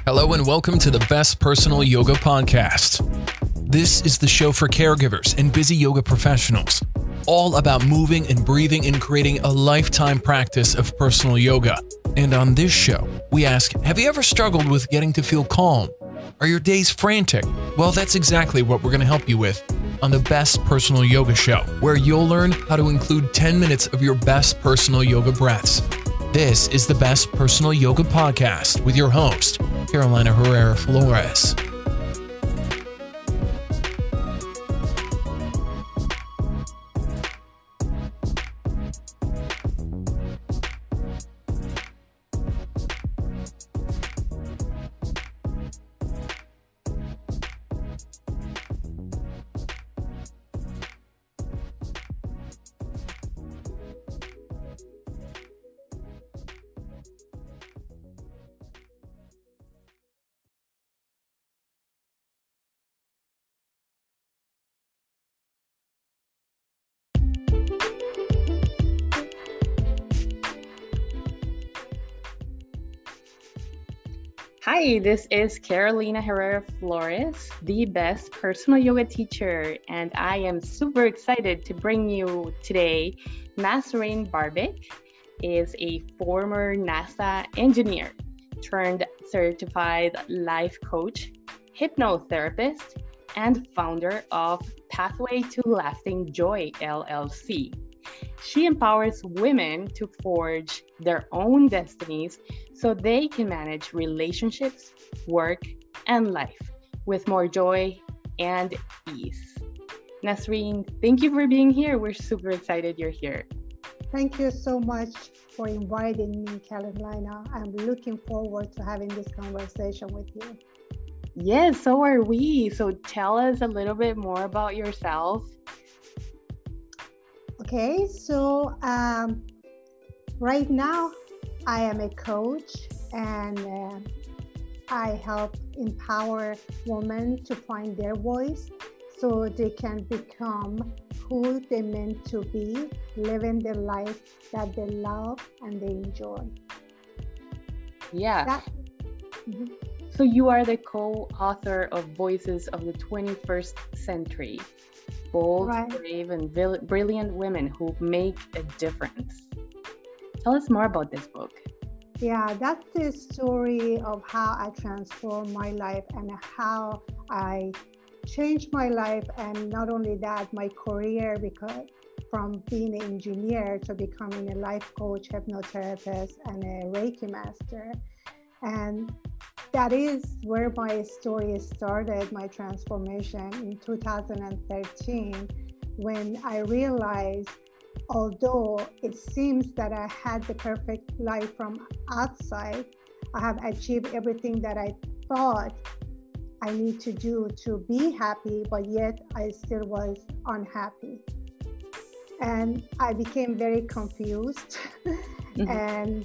Hello and welcome to the Best Personal Yoga Podcast. This is the show for caregivers and busy yoga professionals, all about moving and breathing and creating a lifetime practice of personal yoga. And on this show, we ask, have you ever struggled with getting to feel calm? Are your days frantic? Well, that's exactly what we're going to help you with on the Best Personal Yoga Show, where you'll learn how to include 10 minutes of your best personal yoga breaths. This is the Best Personal Yoga Podcast with your host, Carolina Herrera Flores. Hi, this is Carolina Herrera Flores, the best personal yoga teacher, and I am super excited to bring you today Nasreen Barbik is a former NASA engineer turned certified life coach, hypnotherapist, and founder of Pathway to Lasting Joy, LLC. She empowers women to forge their own destinies so they can manage relationships, work, and life with more joy and ease. Nasreen, thank you for being here. We're super excited you're here. Thank you so much for inviting me, Carolina. I'm looking forward to having this conversation with you. Yes, so are we. So tell us a little bit more about yourself. Okay, so right now I am a coach and I help empower women to find their voice so they can become who they're meant to be, living the life that they love and they enjoy. Yeah. So you are the co-author of Voices of the 21st Century. Bold, right. Brave, and brilliant women who make a difference. Tell us more about this book. Yeah, that's the story of how I transformed my life and how I changed my life, and not only that, my career, because from being an engineer to becoming a life coach, hypnotherapist, and a Reiki master. And that is where my story started, my transformation in 2013, when I realized, although it seems that I had the perfect life from outside, I have achieved everything that I thought I need to do to be happy, but yet I still was unhappy. And I became very confused and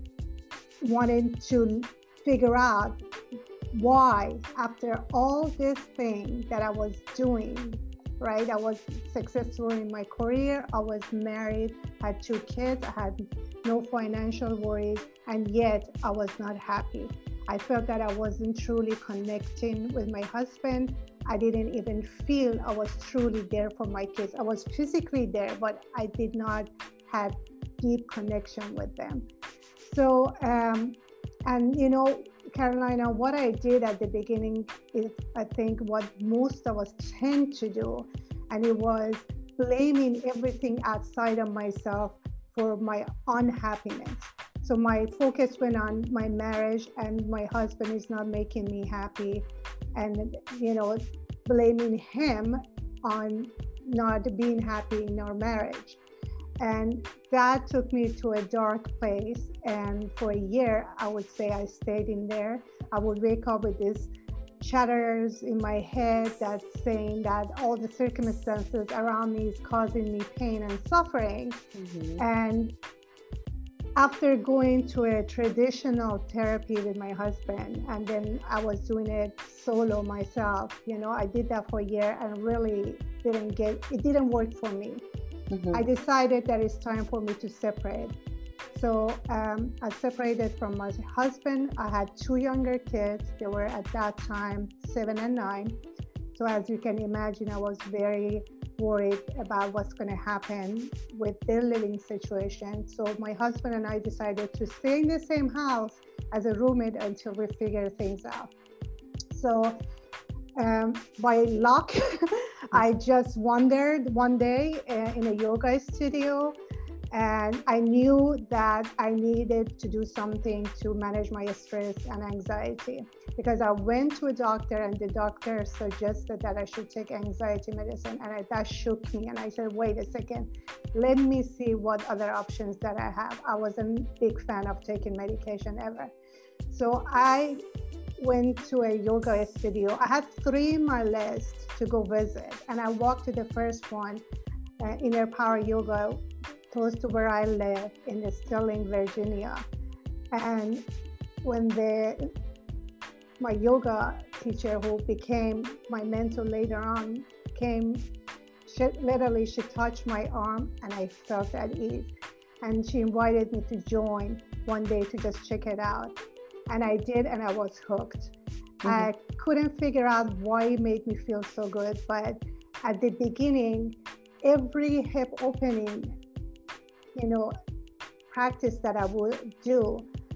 wanted to figure out why, after all this thing that I was doing, right? I was successful in my career, I was married, had 2 kids, I had no financial worries, and yet I was not happy. I felt that I wasn't truly connecting with my husband. I didn't even feel I was truly there for my kids. I was physically there, but I did not have deep connection with them. So, and you know, Carolina, what I did at the beginning is, I think, what most of us tend to do, and it was blaming everything outside of myself for my unhappiness. So my focus went on my marriage, and my husband is not making me happy, and you know, blaming him on not being happy in our marriage. And that took me to a dark place. And for a year, I would say I stayed in there. I would wake up with these chatters in my head that's saying that all the circumstances around me is causing me pain and suffering. And after going to a traditional therapy with my husband, and then I was doing it solo myself, you know, I did that for a year and really it didn't work for me. I decided that it's time for me to separate. So I separated from my husband. I had two younger kids. They were at that time 7 and 9. So as you can imagine, I was very worried about what's going to happen with their living situation. So my husband and I decided to stay in the same house as a roommate until we figure things out. So by luck, I just wandered one day in a yoga studio, and I knew that I needed to do something to manage my stress and anxiety, because I went to a doctor and the doctor suggested that I should take anxiety medicine, and that shook me. And I said, wait a second, let me see what other options that I have. I wasn't a big fan of taking medication ever. So I went to a yoga studio. I had 3 in my list to go visit, and I walked to the first one, Inner Power Yoga, close to where I live in Sterling, Virginia. And when my yoga teacher, who became my mentor later on, came, she touched my arm and I felt at ease. And she invited me to join one day to just check it out. And I did, and I was hooked. Mm-hmm. I couldn't figure out why it made me feel so good, but at the beginning, every hip opening, practice that I would do,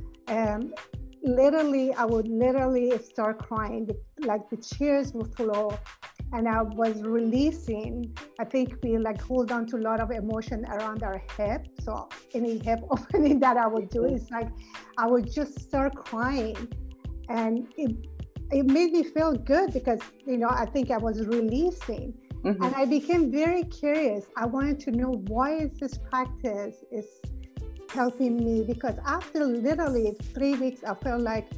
I would literally start crying, like the tears would flow, and I was releasing. I think we hold on to a lot of emotion around our hip. So any hip opening that I would do is like, I would just start crying, and it made me feel good because, I think I was releasing. Mm-hmm. And I became very curious. I wanted to know, why is this practice is helping me? Because after literally 3 weeks, I felt like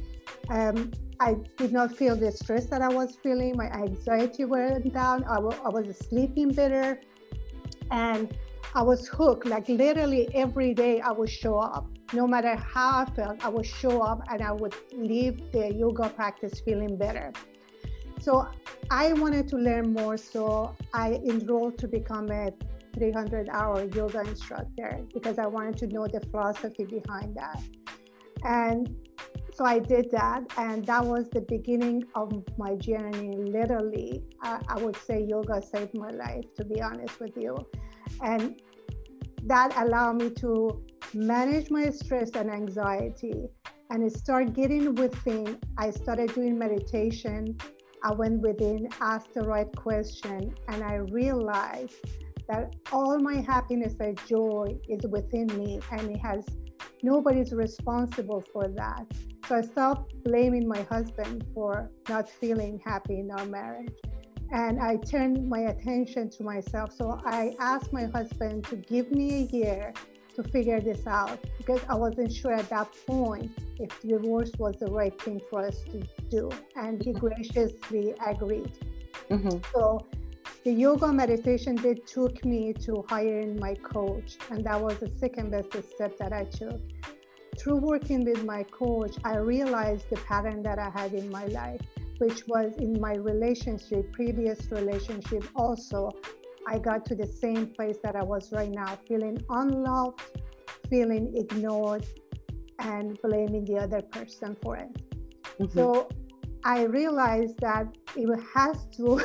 I did not feel the stress that I was feeling. My anxiety went down. I was sleeping better, and I was hooked. Like literally every day I would show up. No matter how I felt, I would show up and I would leave the yoga practice feeling better. So I wanted to learn more, so I enrolled to become a 300-hour yoga instructor because I wanted to know the philosophy behind that. And so I did that, and that was the beginning of my journey. Literally, I would say yoga saved my life, to be honest with you. And that allowed me to manage my stress and anxiety and start getting within. I started doing meditation. I went within, asked the right question, and I realized that all my happiness and joy is within me, and nobody's responsible for that. So I stopped blaming my husband for not feeling happy in our marriage. And I turned my attention to myself. So I asked my husband to give me a year to figure this out, because I wasn't sure at that point if divorce was the right thing for us to do. And he graciously agreed. Mm-hmm. So the yoga meditation took me to hiring my coach. And that was the second best step that I took. Through working with my coach, I realized the pattern that I had in my life, which was in my previous relationship also. I got to the same place that I was right now, feeling unloved, feeling ignored, and blaming the other person for it. Mm-hmm. So I realized that it has to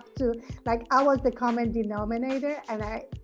I was the common denominator, and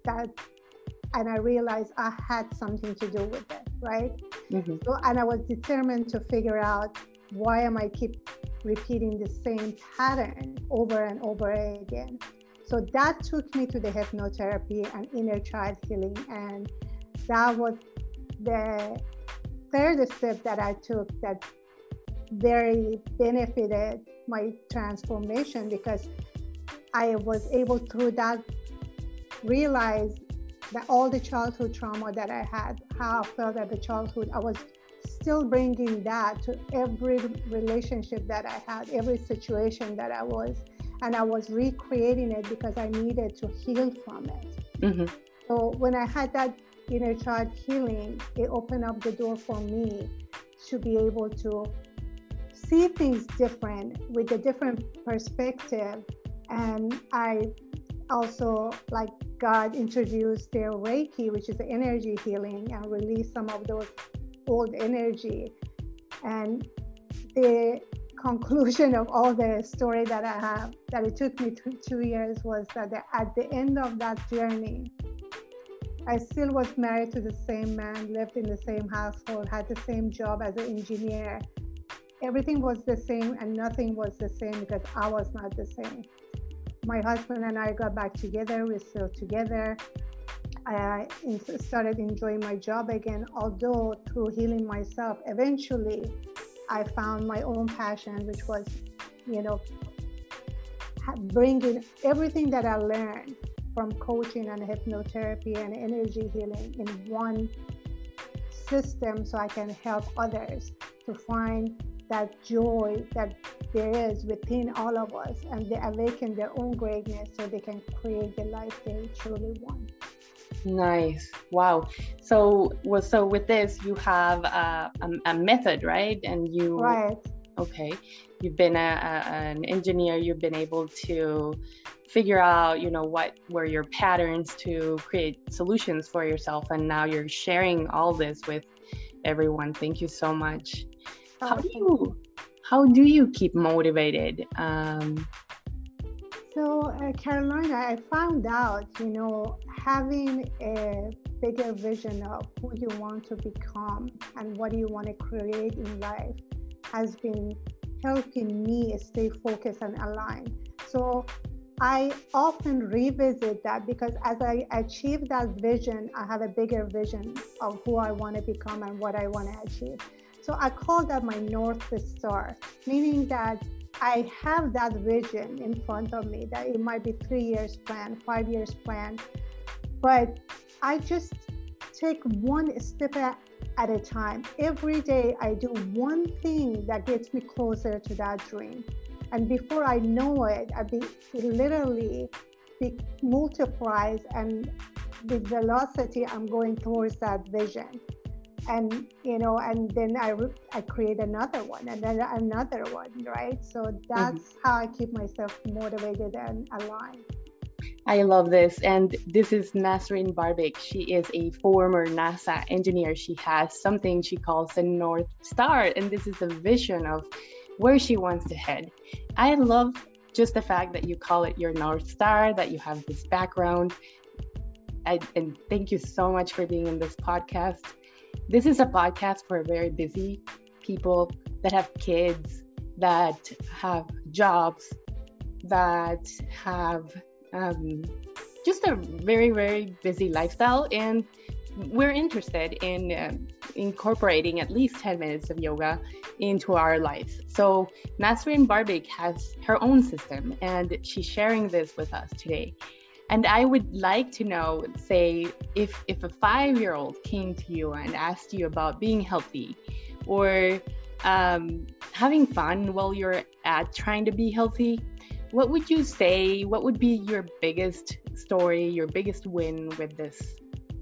I realized I had something to do with it, right? Mm-hmm. So, and I was determined to figure out, why am I keep repeating the same pattern over and over again? So that took me to the hypnotherapy and inner child healing. And that was the third step that I took that very benefited my transformation, because I was able through that realize that all the childhood trauma that I had, how I felt at the childhood, I was still bringing that to every relationship that I had, every situation that I was, and I was recreating it because I needed to heal from it. Mm-hmm. So when I had that inner child healing, it opened up the door for me to be able to see things different, with a different perspective. And I also God introduced their Reiki, which is energy healing, and released some of those old energy. And the conclusion of all the story that I have, that it took me 2 years, was that at the end of that journey, I still was married to the same man, lived in the same household, had the same job as an engineer. Everything was the same and nothing was the same because I was not the same. My husband and I got back together. We're still together. I started enjoying my job again, although through healing myself, eventually I found my own passion, which was, bringing everything that I learned from coaching and hypnotherapy and energy healing in one system so I can help others to find that joy that there is within all of us, and they awaken their own greatness so they can create the life they truly want. Nice. Wow. So with this, you have a method, right? And you, right. Okay. You've been an engineer. You've been able to figure out, what were your patterns to create solutions for yourself. And now you're sharing all this with everyone. Thank you so much. How do you keep motivated? So, Carolina, I found out, having a bigger vision of who you want to become and what you want to create in life has been helping me stay focused and aligned. So I often revisit that because as I achieve that vision, I have a bigger vision of who I want to become and what I want to achieve. So I call that my North Star, meaning that I have that vision in front of me, that it might be 3 years plan, 5 years plan, but I just take one step at a time. Every day I do one thing that gets me closer to that dream. And before I know it, it literally multiplies, and with velocity, I'm going towards that vision. And and then I create another one and then another one, right? So that's how I keep myself motivated and aligned. I love this. And this is Nasreen Barbik. She is a former NASA engineer. She has something she calls the North Star, and this is a vision of where she wants to head. I love just the fact that you call it your North Star, that you have this background. And thank you so much for being in this podcast. This is a podcast for very busy people that have kids, that have jobs, that have just a very, very busy lifestyle. And we're interested in incorporating at least 10 minutes of yoga into our lives. So Nasreen Barbik has her own system, and she's sharing this with us today. And I would like to know, say, if a 5-year-old came to you and asked you about being healthy or having fun while you're trying to be healthy, what would you say? What would be your biggest story, your biggest win with this?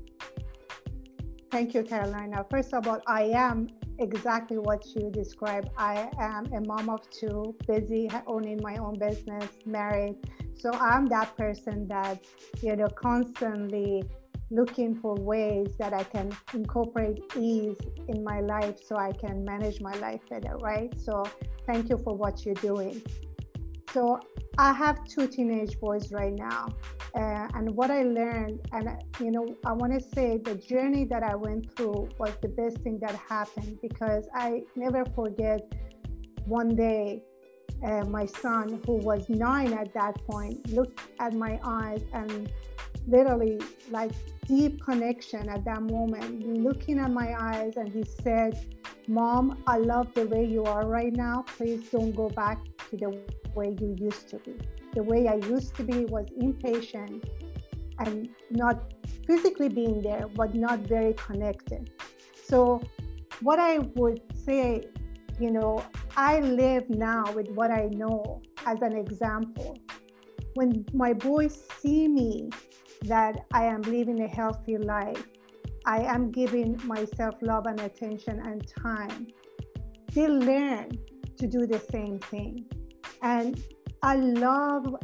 Thank you, Carolina. First of all, I am exactly what you described. I am a mom of 2, busy, owning my own business, married. So I'm that person that, constantly looking for ways that I can incorporate ease in my life so I can manage my life better, right? So thank you for what you're doing. So I have 2 teenage boys right now. And what I learned, and I want to say the journey that I went through was the best thing that happened, because I never forget one day my son, who was 9 at that point, looked at my eyes and literally like deep connection at that moment, looking at my eyes, and he said, "Mom, I love the way you are right now. Please don't go back to the way you used to be." The way I used to be was impatient and not physically being there, but not very connected. So what I would say, I live now with what I know as an example. When my boys see me that I am living a healthy life, I am giving myself love and attention and time, they learn to do the same thing. And I love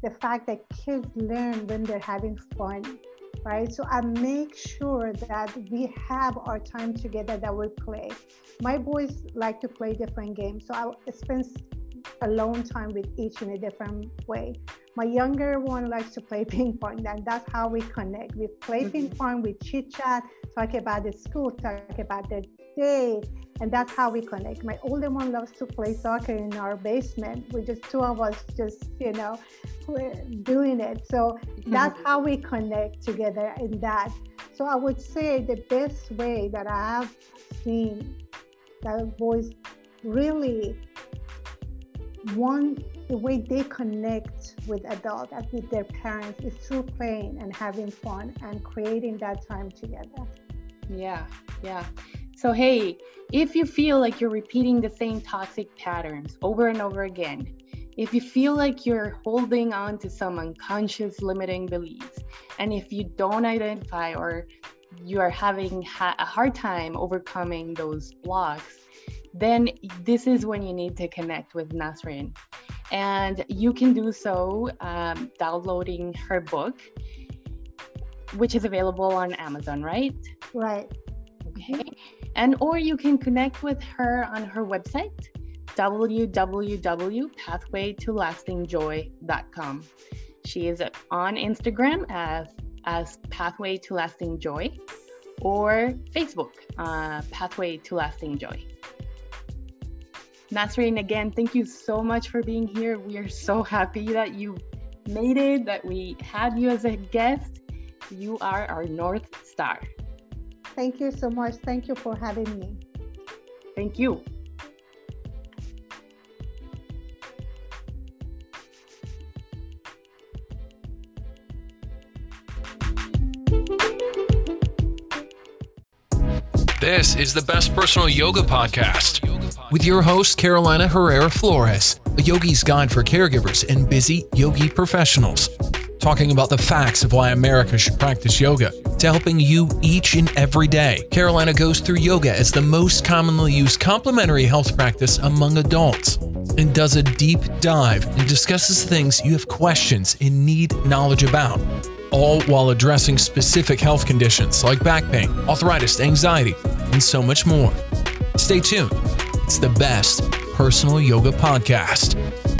the fact that kids learn when they're having fun, right? So I make sure that we have our time together, that we play. My boys like to play different games, so I spend alone time with each in a different way. My younger one likes to play ping pong, and that's how we connect. We play ping pong, we chit chat, talk about the school, talk about the day, and that's how we connect. My older one loves to play soccer in our basement. We just, two of us just, doing it. So that's how we connect together in that. So I would say the best way that I have seen that boys really the way they connect with adults and with their parents is through playing and having fun and creating that time together. Yeah. So, hey, if you feel like you're repeating the same toxic patterns over and over again, if you feel like you're holding on to some unconscious limiting beliefs, and if you don't identify or you are having a hard time overcoming those blocks, then this is when you need to connect with Nasreen. And you can do so downloading her book, which is available on Amazon, right? Right. Okay. And or you can connect with her on her website, www.pathwaytolastingjoy.com. She is on Instagram as Pathway to Lasting Joy, or Facebook, Pathway to Lasting Joy. Nasreen, again, thank you so much for being here. We are so happy that you made it, that we had you as a guest. You are our North Star. Thank you so much. Thank you for having me. Thank you. This is the Best Personal Yoga Podcast with your host, Carolina Herrera Flores, a yogi's guide for caregivers and busy yogi professionals, talking about the facts of why America should practice yoga to helping you each and every day. Carolina goes through yoga as the most commonly used complementary health practice among adults and does a deep dive and discusses things you have questions and need knowledge about, all while addressing specific health conditions like back pain, arthritis, anxiety, and so much more. Stay tuned. It's the Best Personal Yoga Podcast.